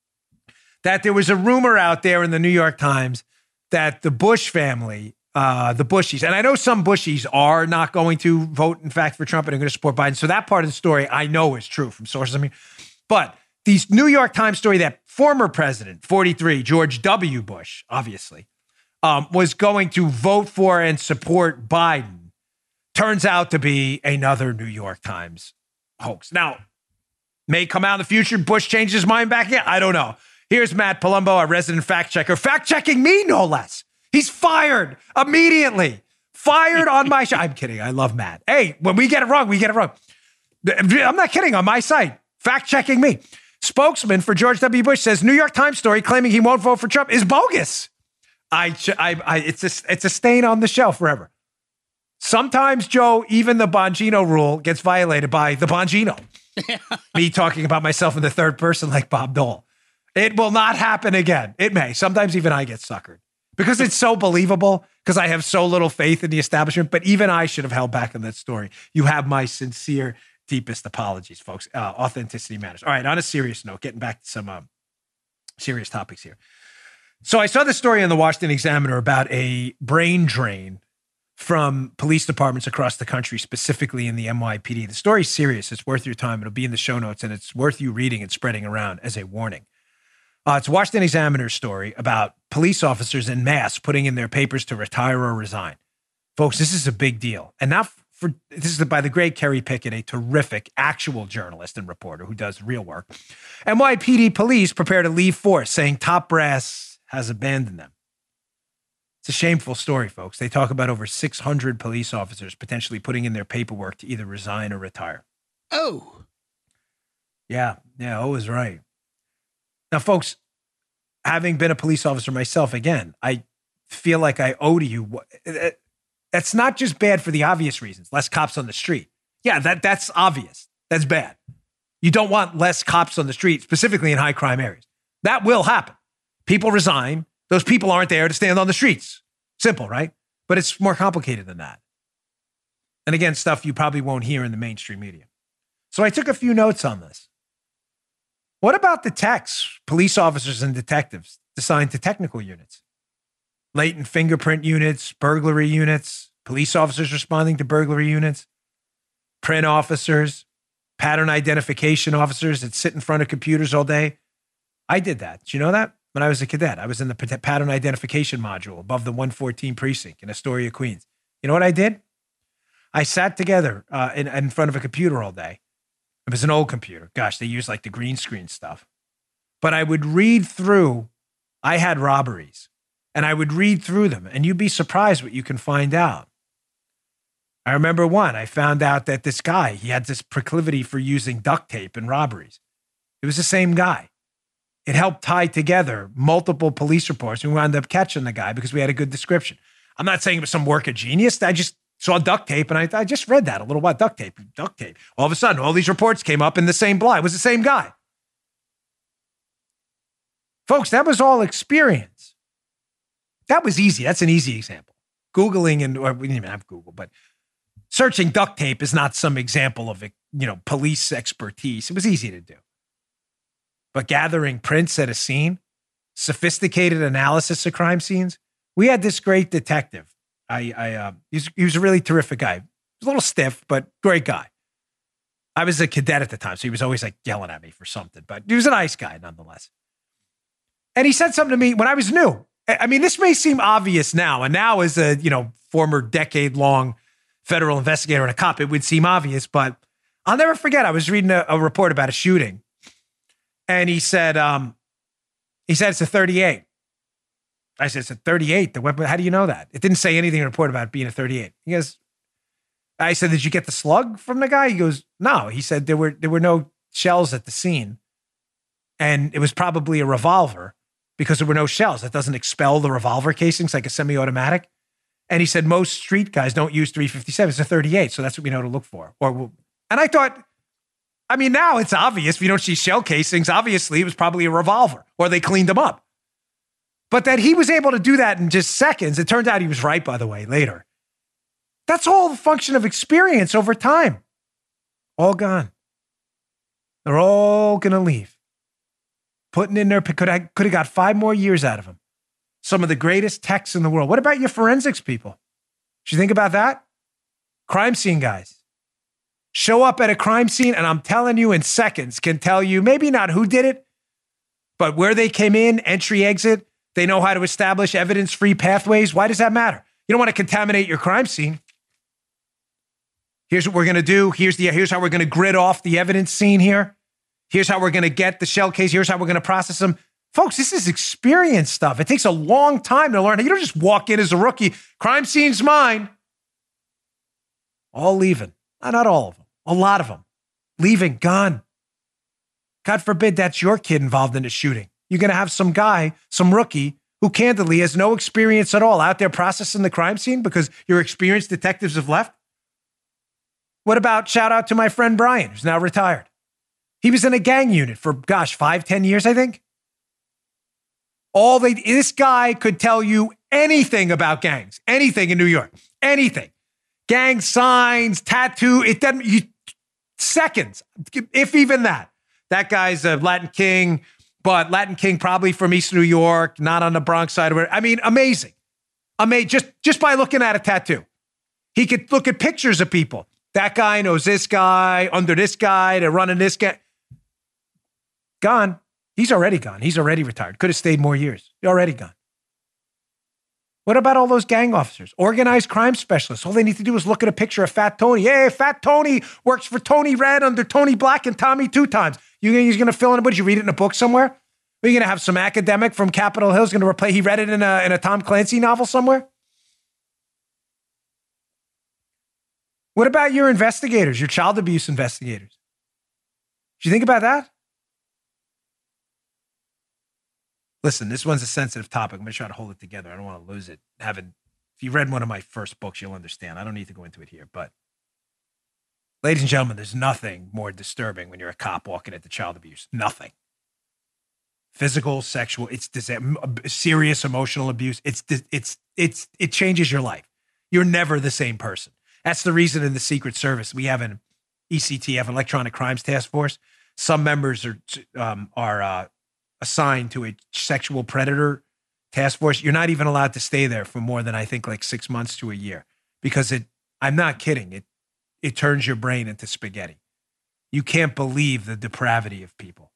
that there was a rumor out there in the New York Times that the Bush family, uh, the Bushies, and I know some Bushies are not going to vote, in fact, for Trump and are going to support Biden. So that part of the story I know is true from sources. I mean, but these New York Times story that former president, forty-three, George W. Bush, obviously, Um, was going to vote for and support Biden, turns out to be another New York Times hoax. Now, may come out in the future, Bush changes his mind back again. I don't know. Here's Matt Palumbo, our resident fact checker, fact-checking me, no less. He's fired immediately. Fired on my show. I'm kidding. I love Matt. Hey, when we get it wrong, we get it wrong. I'm not kidding. On my site, fact-checking me. Spokesman for George W. Bush says New York Times story claiming he won't vote for Trump is bogus. I, I, I, it's a, it's a stain on the shelf forever. Sometimes, Joe, even the Bongino rule gets violated by the Bongino. Me talking about myself in the third person like Bob Dole. It will not happen again. It may. Sometimes even I get suckered because it's so believable, because I have so little faith in the establishment. But even I should have held back on that story. You have my sincere, deepest apologies, folks. Uh, authenticity matters. All right, on a serious note, getting back to some um, serious topics here. So I saw the story in the Washington Examiner about a brain drain from police departments across the country, specifically in the N Y P D. The story's serious. It's worth your time. It'll be in the show notes, and it's worth you reading and spreading around as a warning. Uh, it's a Washington Examiner story about police officers en masse putting in their papers to retire or resign. Folks, this is a big deal. And not for, this is by the great Kerry Pickett, a terrific actual journalist and reporter who does real work. N Y P D police prepare to leave force, saying top brass has abandoned them. It's a shameful story, folks. They talk about over six hundred police officers potentially putting in their paperwork to either resign or retire. Oh. Yeah, yeah, O is right. Now, folks, having been a police officer myself, again, I feel like I owe to you. That's not just bad for the obvious reasons. Less cops on the street. Yeah, that that's obvious. That's bad. You don't want less cops on the street, specifically in high crime areas. That will happen. People resign. Those people aren't there to stand on the streets. Simple, right? But it's more complicated than that. And again, stuff you probably won't hear in the mainstream media. So I took a few notes on this. What about the techs, police officers and detectives assigned to technical units? Latent fingerprint units, burglary units, police officers responding to burglary units, print officers, pattern identification officers that sit in front of computers all day. I did that. Did you know that? When I was a cadet, I was in the pattern identification module above the one fourteen precinct in Astoria, Queens. You know what I did? I sat together uh, in, in front of a computer all day. It was an old computer. Gosh, they used like the green screen stuff. But I would read through, I had robberies, and I would read through them, and you'd be surprised what you can find out. I remember one, I found out that this guy, he had this proclivity for using duct tape in robberies. It was the same guy. It helped tie together multiple police reports. We wound up catching the guy because we had a good description. I'm not saying it was some work of genius. I just saw duct tape, and I, I just read that a little while. Duct tape, duct tape. All of a sudden, all these reports came up in the same blind. It was the same guy. Folks, that was all experience. That was easy. That's an easy example. Googling, and or we didn't even have Google, but searching duct tape is not some example of, you know, police expertise. It was easy to do. But gathering prints at a scene, sophisticated analysis of crime scenes. We had this great detective. I, I, uh, he was, he was a really terrific guy. He was a little stiff, but great guy. I was a cadet at the time, so he was always like yelling at me for something, but he was a nice guy nonetheless. And he said something to me when I was new. I mean, this may seem obvious now, and now as a, you know, former decade-long federal investigator and a cop, it would seem obvious, but I'll never forget. I was reading a, a report about a shooting, and he said, um, he said it's a thirty-eight. I said, it's a thirty-eight. The weapon. How do you know that? It didn't say anything in the report about it being a thirty-eight. He goes, I said, did you get the slug from the guy? He goes, no. He said there were there were no shells at the scene, and it was probably a revolver because there were no shells. That doesn't expel the revolver casings like a semi-automatic. And he said most street guys don't use three fifty-seven. It's a thirty-eight, so that's what we know to look for. Or, and I thought, I mean, now it's obvious. If you don't see shell casings, obviously it was probably a revolver, or they cleaned them up. But that he was able to do that in just seconds, it turned out he was right, by the way, later. That's all the function of experience over time. All gone. They're all going to leave. Putting in their, could have could have got five more years out of them. Some of the greatest techs in the world. What about your forensics people? Did you think about that? Crime scene guys. Show up at a crime scene, and I'm telling you in seconds, can tell you maybe not who did it, but where they came in, entry, exit. They know how to establish evidence-free pathways. Why does that matter? You don't want to contaminate your crime scene. Here's what we're going to do. Here's the here's how we're going to grid off the evidence scene here. Here's how we're going to get the shell case. Here's how we're going to process them. Folks, this is experience stuff. It takes a long time to learn. You don't just walk in as a rookie. Crime scene's mine. All leaving. Not all of them. A lot of them. Leaving. Gone. God forbid that's your kid involved in a shooting. You're going to have some guy, some rookie, who candidly has no experience at all out there processing the crime scene because your experienced detectives have left. What about, shout out to my friend Brian, who's now retired. He was in a gang unit for, gosh, five, ten years, I think. All they, this guy could tell you anything about gangs, anything in New York, anything. Gang signs, tattoo, it doesn't, you, seconds, if even that. That guy's a Latin King, but Latin King probably from East New York, not on the Bronx side of it. I mean, amazing. Amazing. Just, just by looking at a tattoo. He could look at pictures of people. That guy knows this guy, under this guy, they're running this guy. Gone. He's already gone. He's already retired. Could have stayed more years. He's already gone. What about all those gang officers? Organized crime specialists. All they need to do is look at a picture of Fat Tony. Hey, Fat Tony works for Tony Red under Tony Black and Tommy Two Times. You, he's going to fill in a book. Did you read it in a book somewhere? Are you going to have some academic from Capitol Hill going to replay? He read it in a, in a Tom Clancy novel somewhere? What about your investigators, your child abuse investigators? Did you think about that? Listen, this one's a sensitive topic. I'm going to try to hold it together. I don't want to lose it. Having, if you read one of my first books, you'll understand. I don't need to go into it here. But, ladies and gentlemen, there's nothing more disturbing when you're a cop walking into child abuse. Nothing. Physical, sexual, it's serious emotional abuse. It's it's it's it changes your life. You're never the same person. That's the reason in the Secret Service we have an E C T F, an Electronic Crimes Task Force. Some members are um, are uh, assigned to a sexual predator task force. You're not even allowed to stay there for more than I think like six months to a year because it. I'm not kidding. It it turns your brain into spaghetti. You can't believe the depravity of people.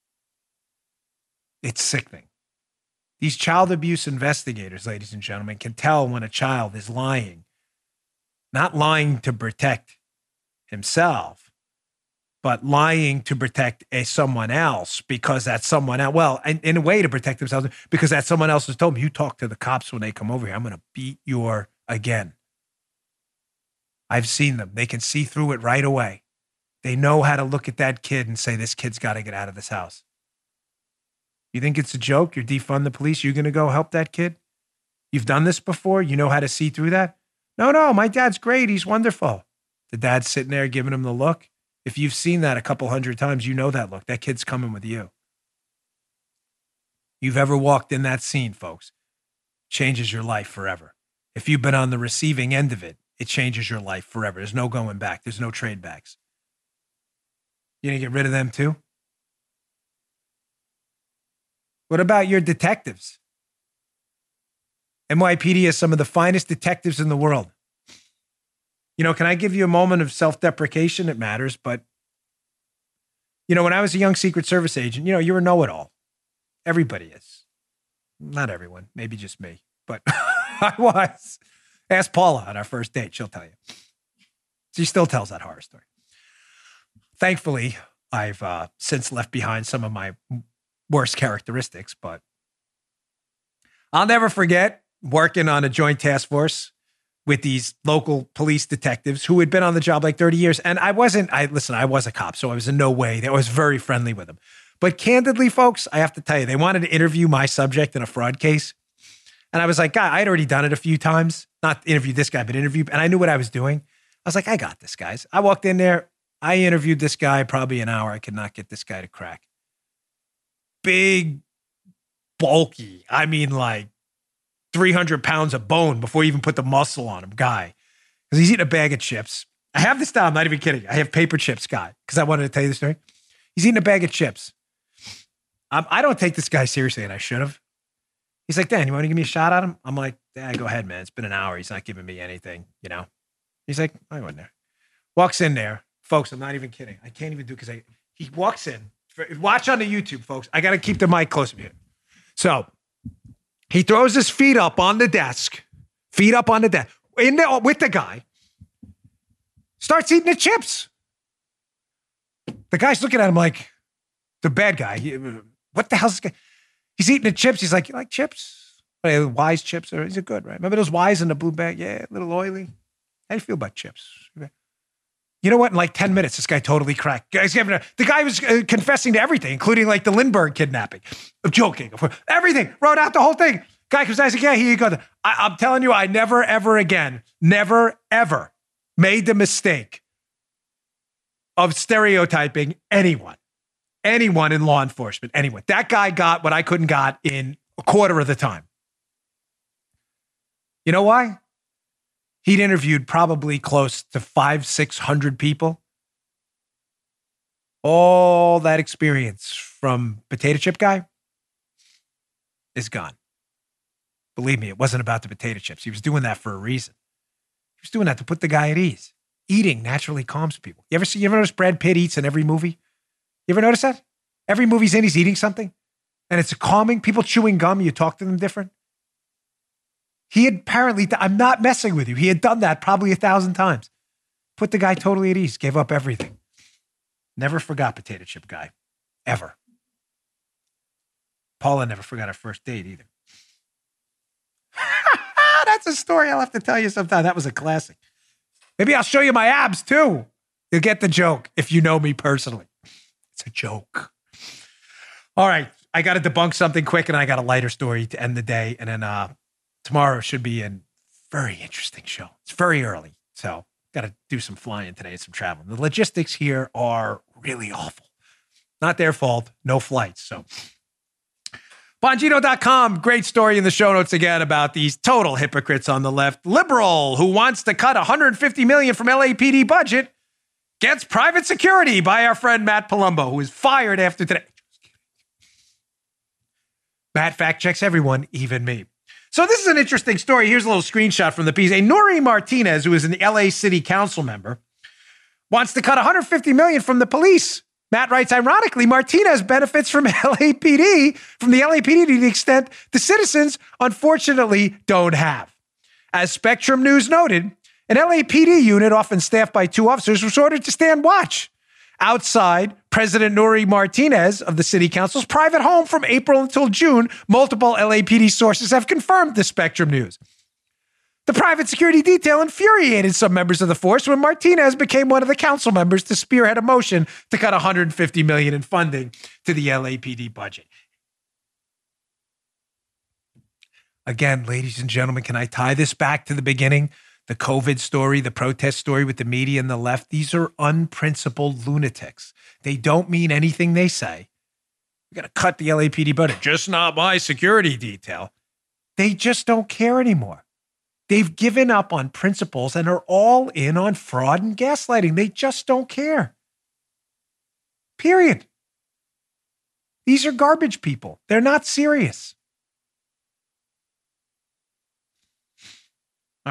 It's sickening. These child abuse investigators, ladies and gentlemen, can tell when a child is lying. Not lying to protect himself, but lying to protect a someone else because that someone else, well, in, in a way to protect themselves, because that someone else has told me, you talk to the cops when they come over here, I'm going to beat your again. I've seen them. They can see through it right away. They know how to look at that kid and say, this kid's got to get out of this house. You think it's a joke? You're defund the police. You're going to go help that kid? You've done this before? You know how to see through that? No, no, my dad's great. He's wonderful. The dad's sitting there giving him the look. If you've seen that a couple hundred times, you know that look. That kid's coming with you. You've ever walked in that scene, folks, changes your life forever. If you've been on the receiving end of it, it changes your life forever. There's no going back. There's no trade backs. You gonna get rid of them too? What about your detectives? N Y P D has some of the finest detectives in the world. You know, can I give you a moment of self-deprecation? It matters, but You know, when I was a young Secret Service agent, you know, you're a know-it-all. Everybody is. Not everyone, maybe just me, but I was. Ask Paula on our first date. She'll tell you. She still tells that horror story. Thankfully, I've uh, since left behind some of my worst characteristics, but I'll never forget working on a joint task force with these local police detectives who had been on the job like thirty years. And I wasn't, I listen, I was a cop, so I was in no way, I was very friendly with them. But candidly, folks, I have to tell you, they wanted to interview my subject in a fraud case. And I was like, God, I'd already done it a few times. Not interview this guy, but interview. And I knew what I was doing. I was like, I got this, guys. I walked in there. I interviewed this guy probably an hour. I could not get this guy to crack. Big, bulky. I mean, like three hundred pounds of bone before you even put the muscle on him guy. Because he's eating a bag of chips. I have this down. I'm not even kidding. I have paper chips guy because I wanted to tell you the story. He's eating a bag of chips. Um, I don't take this guy seriously, and I should have. He's like, Dan, you want to give me a shot at him? I'm like, yeah, go ahead, man. It's been an hour. He's not giving me anything, you know? He's like, I went there. Walks in there. Folks, I'm not even kidding. I can't even do it because I he walks in. Watch on the YouTube, folks. I got to keep the mic close to me. So he throws his feet up on the desk. Feet up on the desk. In the, with the guy. Starts eating the chips. The guy's looking at him like, the bad guy. He, what the hell's this guy? He's eating the chips. He's like, you like chips? Wise chips? Or is it good, right? Remember those Wise in the blue bag? Yeah, a little oily. How do you feel about chips? You know what? In like ten minutes, this guy totally cracked. Guys, the guy was uh, confessing to everything, including like the Lindbergh kidnapping. I'm joking. Everything. Wrote out the whole thing. Guy comes out, like, yeah, here you go. I, I'm telling you, I never, ever again, never, ever made the mistake of stereotyping anyone. Anyone in law enforcement, anyone. That guy got what I couldn't got in a quarter of the time. You know why? He'd interviewed probably close to five, six hundred people. All that experience from potato chip guy is gone. Believe me, it wasn't about the potato chips. He was doing that for a reason. He was doing that to put the guy at ease. Eating naturally calms people. You ever see? You ever notice Brad Pitt eats in every movie? You ever notice that? Every movie's in, he's eating something. And it's calming. People chewing gum, you talk to them different. He had apparently, I'm not messing with you. He had done that probably a thousand times. Put the guy totally at ease. Gave up everything. Never forgot potato chip guy. Ever. Paula never forgot our first date either. That's a story I'll have to tell you sometime. That was a classic. Maybe I'll show you my abs too. You'll get the joke if you know me personally. It's a joke. All right. I got to debunk something quick, and I got a lighter story to end the day. And then uh, tomorrow should be a very interesting show. It's very early. So got to do some flying today and some traveling. The logistics here are really awful. Not their fault. No flights. So Bongino dot com. Great story in the show notes again about these total hypocrites on the left. Liberal who wants to cut one hundred fifty million dollars from L A P D budget gets private security by our friend Matt Palumbo, who is fired after today. Matt fact checks everyone, even me. So this is an interesting story. Here's a little screenshot from the piece. A Nuri Martinez, who is an L A City Council member, wants to cut one hundred fifty million dollars from the police. Matt writes, ironically, Martinez benefits from L A P D, from the L A P D to the extent the citizens, unfortunately, don't have. As Spectrum News noted, an L A P D unit, often staffed by two officers, was ordered to stand watch outside President Nuri Martinez of the city council's private home from April until June. Multiple L A P D sources have confirmed the Spectrum News. The private security detail infuriated some members of the force when Martinez became one of the council members to spearhead a motion to cut one hundred fifty million dollars in funding to the L A P D budget. Again, ladies and gentlemen, can I tie this back to the beginning? The COVID story, the protest story with the media and the left. These are unprincipled lunatics. They don't mean anything they say. We got to cut the L A P D budget. Just not my security detail. They just don't care anymore. They've given up on principles and are all in on fraud and gaslighting. They just don't care. Period. These are garbage people. They're not serious. All right.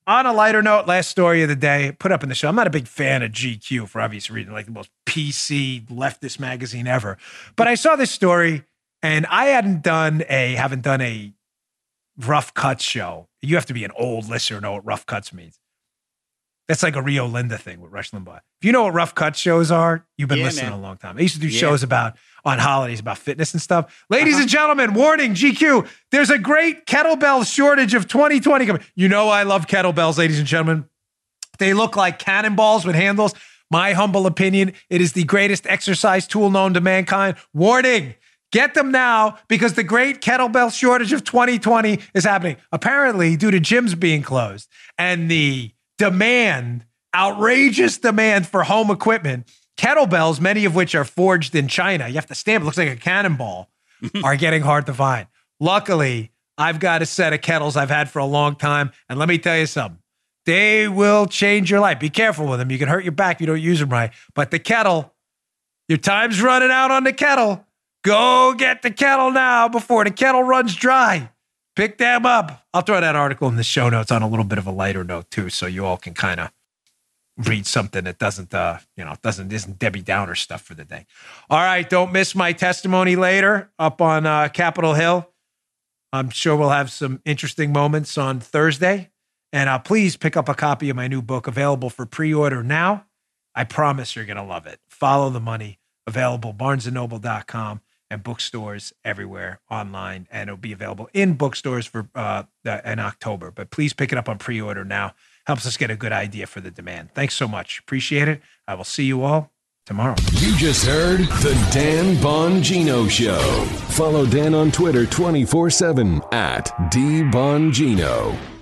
on a lighter note, last story of the day, put up in the show. I'm not a big fan of G Q for obvious reasons, like the most P C leftist magazine ever. But I saw this story, and I hadn't done a haven't done a Rough Cuts show. You have to be an old listener to know what Rough Cuts means. That's like a Rio Linda thing with Rush Limbaugh. If you know what Rough Cuts shows are, you've been Yeah, listening man. a long time. I used to do Yeah. shows about on holidays about fitness and stuff. Ladies and gentlemen, warning, G Q, there's a great kettlebell shortage of twenty twenty coming. You know I love kettlebells, ladies and gentlemen. They look like cannonballs with handles. My humble opinion, it is the greatest exercise tool known to mankind. Warning, get them now because the great kettlebell shortage of twenty twenty is happening. Apparently, due to gyms being closed and the demand, outrageous demand for home equipment, kettlebells, many of which are forged in China, you have to stamp, it looks like a cannonball, are getting hard to find. Luckily, I've got a set of kettles I've had for a long time, and let me tell you something. They will change your life. Be careful with them. You can hurt your back if you don't use them right. But the kettle, your time's running out on the kettle. Go get the kettle now before the kettle runs dry. Pick them up. I'll throw that article in the show notes on a little bit of a lighter note too, so you all can kind of read something that doesn't, uh, you know, doesn't isn't Debbie Downer stuff for the day. All right, don't miss my testimony later up on uh, Capitol Hill. I'm sure we'll have some interesting moments on Thursday, and uh, please pick up a copy of my new book available for pre-order now. I promise you're gonna love it. Follow the Money, available barnes and noble dot com. And bookstores everywhere online, and it'll be available in bookstores for uh, the, in October. But please pick it up on pre-order now. Helps us get a good idea for the demand. Thanks so much. Appreciate it. I will see you all tomorrow. You just heard the Dan Bongino Show. Follow Dan on Twitter twenty-four seven at D Bongino.